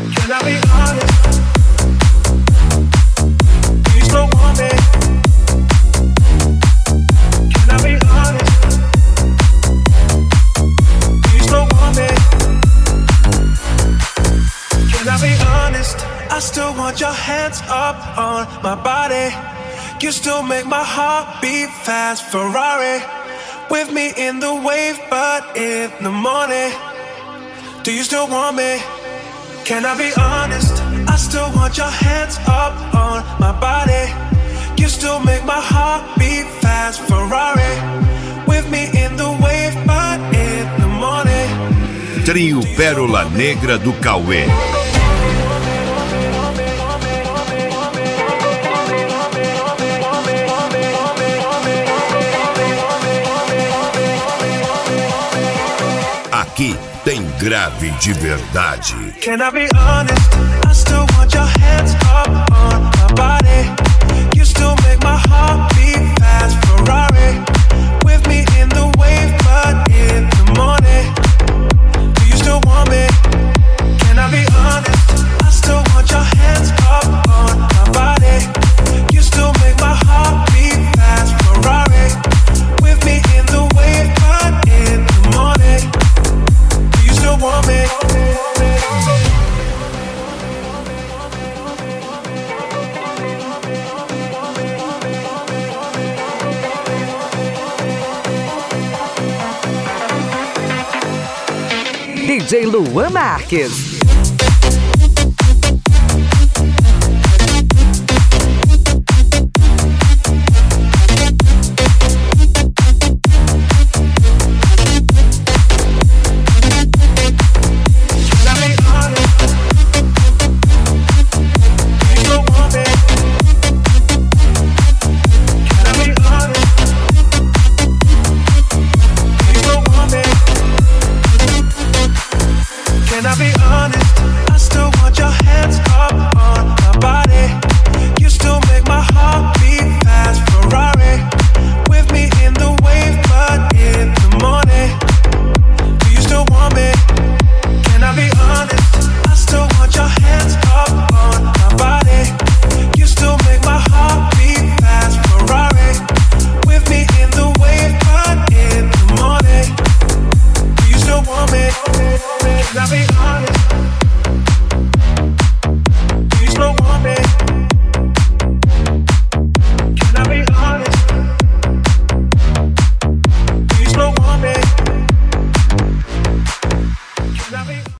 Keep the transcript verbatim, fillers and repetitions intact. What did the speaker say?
Can I be honest? Do you still want me? Can I be honest? Do you still want me? Can I be honest? I still want your hands up on my body. You still make my heart beat fast. Ferrari with me in the wave, but in the morning. Do you still want me? Can I be honest? I still want your hands up on my body. You still make my heart beat fast. Ferrari with me in the wave, but in the morning. Trio Pérola Negra do Cauê. Aqui tem grave de verdade. Can I be honest? I still want your hands up on my body. You still make my heart beat fast. Ferrari with me in the wave, but in the morning. Do you still want me? Can I be honest? I still want your hands up on my body. You still make my heart beat fast. Ferrari with me in the wave, but in the morning. You still want me? D J Luan Marques. Can I be honest? I still want your hands up on my body. You still make my heart beat fast. Ferrari with me in the wave, but in the morning. Do you still want me? Can I be honest? I still want your hands up on my body. You still make my heart beat fast. Ferrari with me in the wave, but in the morning. Do you still want me? Can I be honest?